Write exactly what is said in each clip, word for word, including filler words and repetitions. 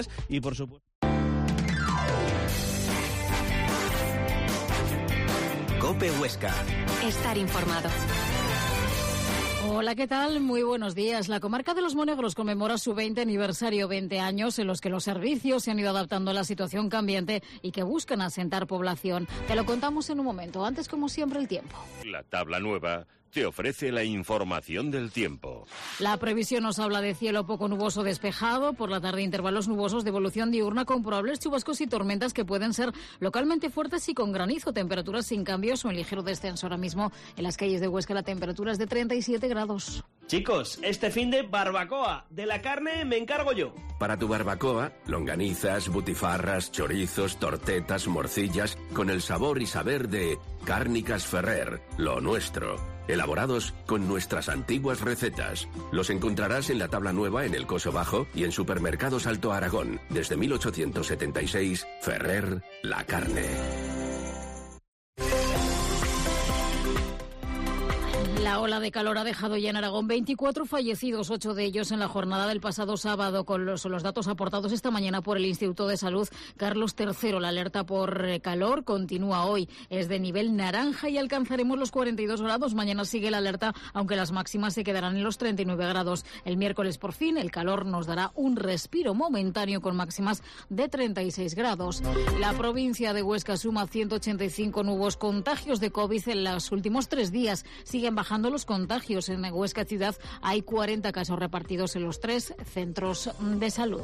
y por supuesto... COPE Huesca. Estar informado. Hola, ¿qué tal? Muy buenos días. La comarca de Los Monegros conmemora su veinte aniversario, veinte años en los que los servicios se han ido adaptando a la situación cambiante y que buscan asentar población. Te lo contamos en un momento. Antes, como siempre, el tiempo. La tabla nueva te ofrece la información del tiempo. La previsión nos habla de cielo poco nuboso despejado, por la tarde intervalos nubosos de evolución diurna con probables chubascos y tormentas que pueden ser localmente fuertes y con granizo, temperaturas sin cambios o en ligero descenso. Ahora mismo en las calles de Huesca la temperatura es de treinta y siete grados. Chicos, este fin de barbacoa. De la carne me encargo yo. Para tu barbacoa, longanizas, butifarras, chorizos, tortetas, morcillas, con el sabor y saber de Cárnicas Ferrer, lo nuestro. Elaborados con nuestras antiguas recetas. Los encontrarás en la tabla nueva en el Coso Bajo y en Supermercados Alto Aragón. Desde mil ochocientos setenta y seis, Ferrer, la carne. La ola de calor ha dejado ya en Aragón veinticuatro fallecidos, ocho de ellos en la jornada del pasado sábado, con los, los datos aportados esta mañana por el Instituto de Salud Carlos tercero. La alerta por calor continúa hoy, es de nivel naranja y alcanzaremos los cuarenta y dos grados. Mañana sigue la alerta, aunque las máximas se quedarán en los treinta y nueve grados. El miércoles, por fin, el calor nos dará un respiro momentáneo con máximas de treinta y seis grados. La provincia de Huesca suma ciento ochenta y cinco nuevos contagios de COVID en los últimos tres días. Siguen bajando los contagios. En Huesca ciudad hay cuarenta casos repartidos en los tres centros de salud.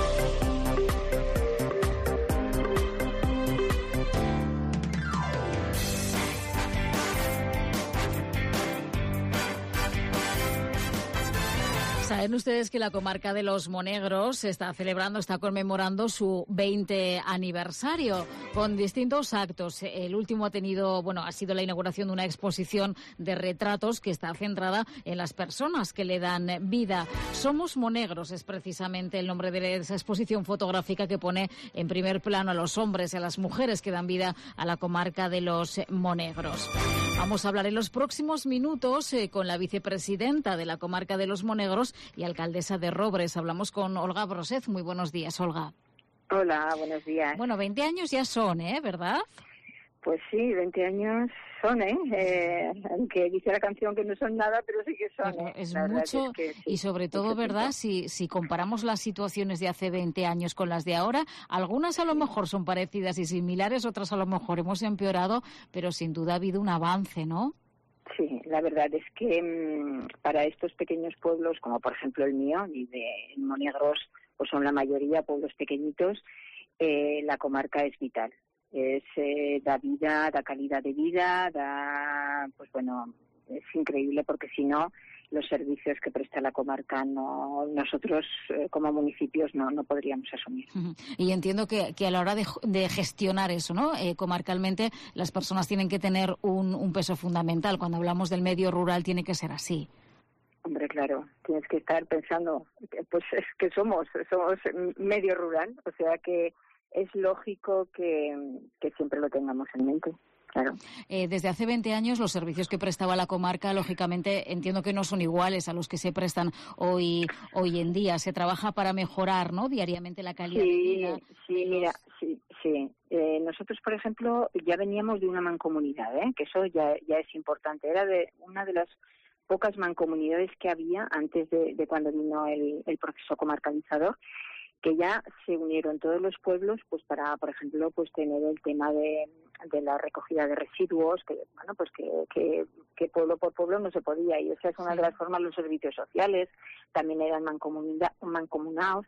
Saben ustedes que la comarca de Los Monegros está celebrando, está conmemorando su veinte aniversario con distintos actos. El último ha tenido, bueno, ha sido la inauguración de una exposición de retratos que está centrada en las personas que le dan vida. Somos Monegros es precisamente el nombre de esa exposición fotográfica que pone en primer plano a los hombres y a las mujeres que dan vida a la comarca de Los Monegros. Vamos a hablar en los próximos minutos eh, con la vicepresidenta de la comarca de Los Monegros y alcaldesa de Robres. Hablamos con Olga Brosez. Muy buenos días, Olga. Hola, buenos días. Bueno, veinte años ya son, ¿eh? ¿Verdad? Pues sí, veinte años son, ¿eh? eh aunque dice la canción que no son nada, pero sí que son. ¿eh? Es la mucho, es que sí, y sobre todo, ¿verdad? tiempo. Si, si comparamos las situaciones de hace veinte años con las de ahora, algunas a lo mejor son parecidas y similares, otras a lo mejor hemos empeorado, pero sin duda ha habido un avance, ¿no? Sí, la verdad es que mmm, para estos pequeños pueblos, como por ejemplo el mío, y de Monegros, pues son la mayoría pueblos pequeñitos, eh, la comarca es vital. Es, eh, da vida, da calidad de vida, da, pues bueno, es increíble porque si no, los servicios que presta la comarca no nosotros eh, como municipios no no podríamos asumir. Uh-huh. Y entiendo que, que a la hora de, de gestionar eso, ¿no? Eh, comarcalmente las personas tienen que tener un, un peso fundamental. Cuando hablamos del medio rural tiene que ser así. Hombre, claro, tienes que estar pensando, pues es que somos, somos medio rural, o sea que es lógico que, que siempre lo tengamos en mente. Claro. Eh, desde hace veinte años los servicios que prestaba la comarca, lógicamente, entiendo que no son iguales a los que se prestan hoy hoy en día. Se trabaja para mejorar, ¿no?, diariamente la calidad sí, de vida. Sí, de los... mira, sí, sí. Eh, nosotros, por ejemplo, ya veníamos de una mancomunidad, ¿eh? Que eso ya ya es importante. Era de una de las pocas mancomunidades que había antes de, de cuando vino el, el proceso comarcalizador, que ya se unieron todos los pueblos, pues para, por ejemplo, pues tener el tema de, de la recogida de residuos, que bueno, pues que, que, que pueblo por pueblo no se podía, y esa es una de las formas. Los servicios sociales también eran mancomunados,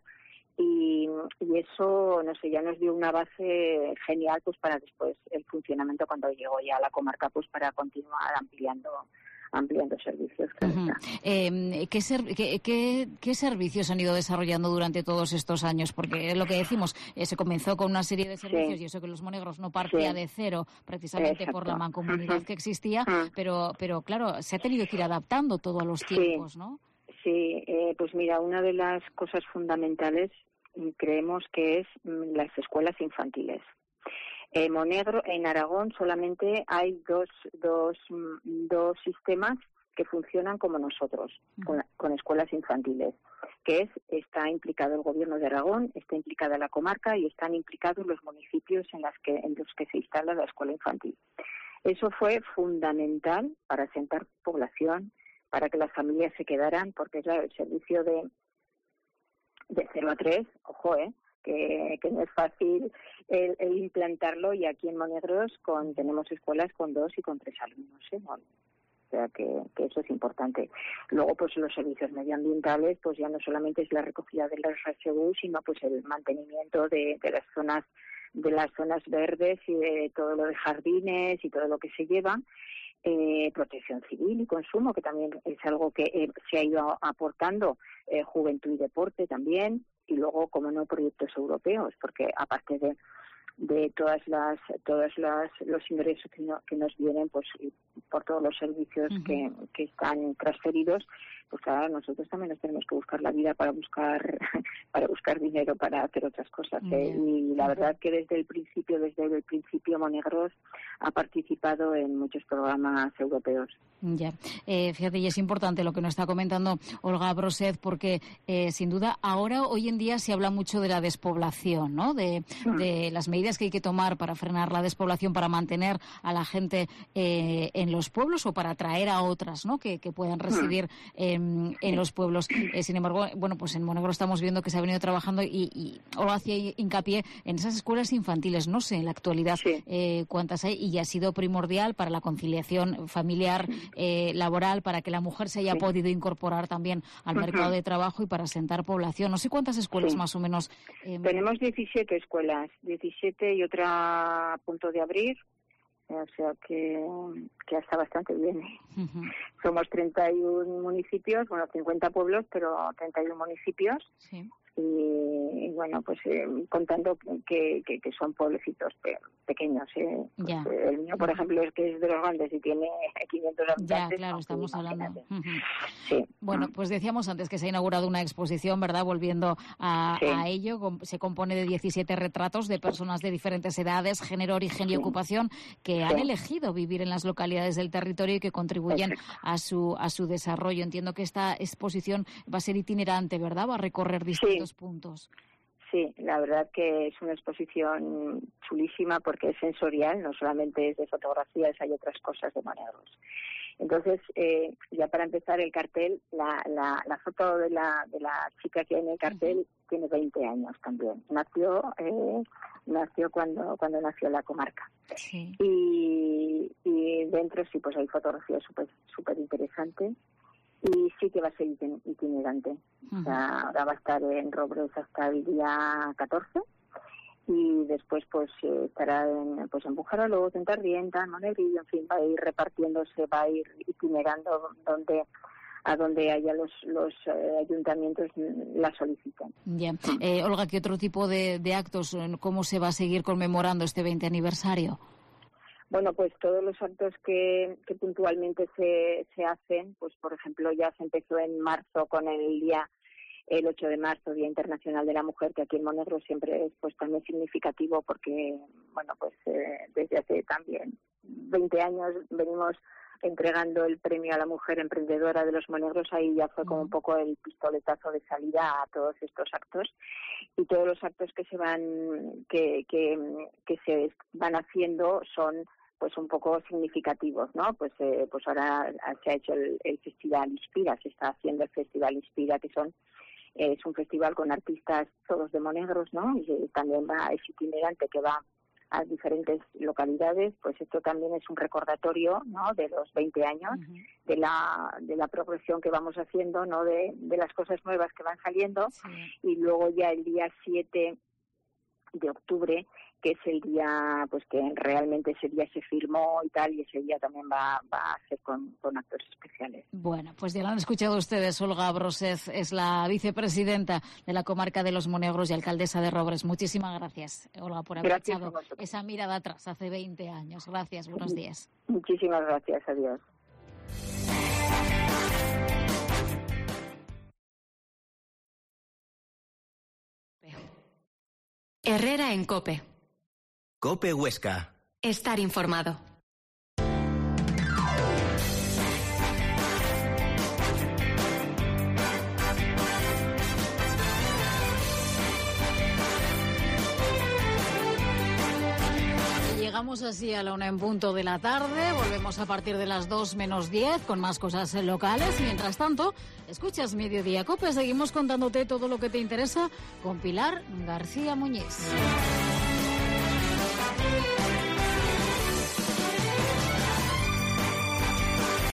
y, y eso, no sé, ya nos dio una base genial, pues para después el funcionamiento cuando llegó ya a la comarca, pues para continuar ampliando ampliando servicios. Uh-huh. eh, ¿qué, ser, qué, qué, ¿Qué servicios han ido desarrollando durante todos estos años? Porque es lo que decimos, eh, se comenzó con una serie de servicios, sí. Y eso que Los Monegros no partía sí. de cero, precisamente Exacto. por la mancomunidad uh-huh. que existía, uh-huh. pero, pero claro, se ha tenido que ir adaptando todo a los tiempos, sí. ¿no? Sí, eh, pues mira, una de las cosas fundamentales creemos que es las escuelas infantiles. En Monegro, en Aragón solamente hay dos, dos, dos sistemas que funcionan como nosotros, con, con escuelas infantiles, que es está implicado el Gobierno de Aragón, está implicada la comarca y están implicados los municipios en, las que, en los que se instala la escuela infantil. Eso fue fundamental para asentar población, para que las familias se quedaran, porque claro, el servicio de, de cero a tres, ojo, eh, que, que no es fácil el, el implantarlo, y aquí en Monegros con, tenemos escuelas con dos y con tres alumnos, ¿eh? Bueno, o sea que, que eso es importante. Luego, pues los servicios medioambientales, pues ya no solamente es la recogida de las R S U, sino pues el mantenimiento de, de las zonas de las zonas verdes y de todo lo de jardines y todo lo que se lleva, eh, protección civil y consumo, que también es algo que eh, se ha ido aportando, eh, juventud y deporte también, y luego, como no, proyectos europeos, porque aparte de de todas las todas las los ingresos que, no, que nos vienen pues por todos los servicios uh-huh. que, que están transferidos, pues claro, nosotros también nos tenemos que buscar la vida para buscar para buscar dinero para hacer otras cosas, ¿eh? Uh-huh. Y la verdad que desde el principio desde el principio Monegros ha participado en muchos programas europeos. Ya, eh, fíjate, y es importante lo que nos está comentando Olga Broset, porque eh, sin duda ahora, hoy en día, se habla mucho de la despoblación, ¿no? De, uh-huh. de las medidas que hay que tomar para frenar la despoblación, para mantener a la gente eh, en los pueblos o para atraer a otras, ¿no? Que, que puedan residir en, en los pueblos. Eh, sin embargo, bueno, pues en Monegros estamos viendo que se ha venido trabajando y, y Olga hacía hincapié en esas escuelas infantiles. No sé en la actualidad sí. eh, cuántas hay, y ha sido primordial para la conciliación familiar, eh, laboral, para que la mujer se haya sí. podido incorporar también al uh-huh. mercado de trabajo y para asentar población. No sé cuántas escuelas sí. más o menos. Eh, Tenemos diecisiete escuelas, diecisiete y otra a punto de abrir, o sea que, que está bastante bien. Uh-huh. Somos treinta y uno municipios, bueno, cincuenta pueblos, pero treinta y uno municipios. Sí. Y, y bueno, pues eh, contando que, que, que son pueblecitos pe- pequeños. ¿eh? Pues, ya. eh, el mío, por ejemplo, es que es de los grandes y tiene quinientos habitantes. Ya, claro, estamos hablando. Uh-huh. Sí. Bueno, pues decíamos antes que se ha inaugurado una exposición, ¿verdad? Volviendo a, sí. a ello, se compone de diecisiete retratos de personas de diferentes edades, género, origen y sí. ocupación, que sí. han elegido vivir en las localidades del territorio y que contribuyen Perfecto. a su a su desarrollo. Entiendo que esta exposición va a ser itinerante, ¿verdad? Va a recorrer distintos sí. puntos. Sí, la verdad que es una exposición chulísima porque es sensorial, no solamente es de fotografías, hay otras cosas de Monegros. Entonces, eh, ya para empezar el cartel, la, la, la foto de la, de la chica que hay en el cartel uh-huh. tiene veinte años también. Nació eh, nació cuando cuando nació la comarca. Sí. Y, y dentro sí, pues hay fotografías súper súper interesantes. Y sí que va a ser itinerante. Uh-huh. O sea, ahora va a estar en Robres hasta el día catorce y después pues eh, estará en, pues en Bújara, luego en Tardienta, en Monegrillo, en fin, va a ir repartiéndose, va a ir itinerando donde a donde haya los los eh, ayuntamientos la soliciten. Ya. Eh, Olga, ¿qué otro tipo de, de actos, cómo se va a seguir conmemorando este veinte aniversario? Bueno, pues todos los actos que, que puntualmente se, se hacen, pues por ejemplo ya se empezó en marzo con el día, el ocho de marzo, Día Internacional de la Mujer, que aquí en Monegros siempre es pues también significativo porque, bueno, pues eh, desde hace también veinte años venimos entregando el premio a la mujer emprendedora de los Monegros. Ahí ya fue como un poco el pistoletazo de salida a todos estos actos, y todos los actos que se van que que, que se van haciendo son pues un poco significativos, ¿no? Pues eh, pues ahora se ha hecho el, el Festival Inspira, se está haciendo el Festival Inspira, que son eh, es un festival con artistas todos de Monegros, ¿no? Y también va, es itinerante, que va a diferentes localidades. Pues esto también es un recordatorio, ¿no?, de los veinte años, uh-huh. de la de la progresión que vamos haciendo, ¿no?, de, de las cosas nuevas que van saliendo. Sí. Y luego ya el día siete de octubre, que es el día pues que realmente ese día se firmó y tal, y ese día también va, va a ser con, con actores especiales. Bueno, pues ya lo han escuchado ustedes. Olga Broset es la vicepresidenta de la comarca de los Monegros y alcaldesa de Robres. Muchísimas gracias, Olga, por haber echado esa mirada atrás hace veinte años. Gracias, buenos días. Muchísimas gracias, adiós. Herrera en COPE. COPE Huesca. Estar informado. Llegamos así a la una en punto de la tarde. Volvemos a partir de las dos menos diez con más cosas locales. Mientras tanto, escuchas Mediodía Cope. Seguimos contándote todo lo que te interesa con Pilar García Muñiz.